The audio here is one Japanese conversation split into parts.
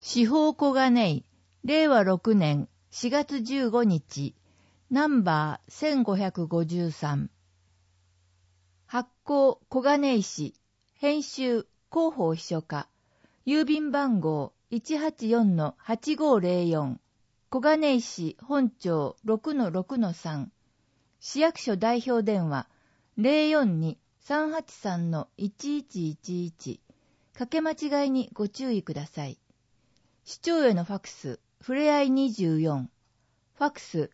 司法小金井、令和6年4月15日、ナンバー1553。発行小金井市、編集広報秘書課、郵便番号 184-8504、小金井市本町 6-6-3、市役所代表電話 042-383-1111、かけ間違いにご注意ください。市長へのファクス、ふれあい24、ファクス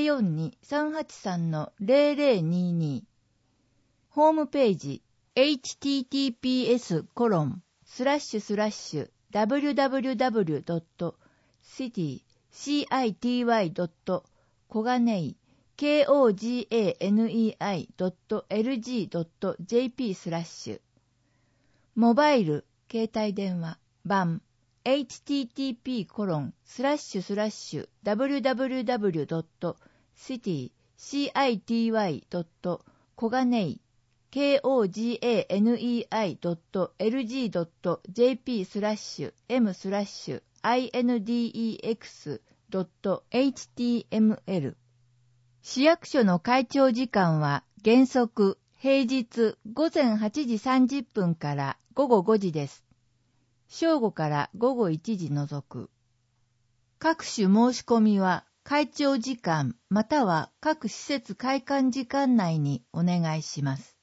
042-383-0022、ホームページ https://www.city.koganei.lg.jp/ モバイル、携帯電話、版http://www.city.koganei.index.html。 市役所の開庁時間は原則平日午前8時30分から午後5時です。正午から午後1時除く。各種申し込みは開庁時間または各施設開館時間内にお願いします。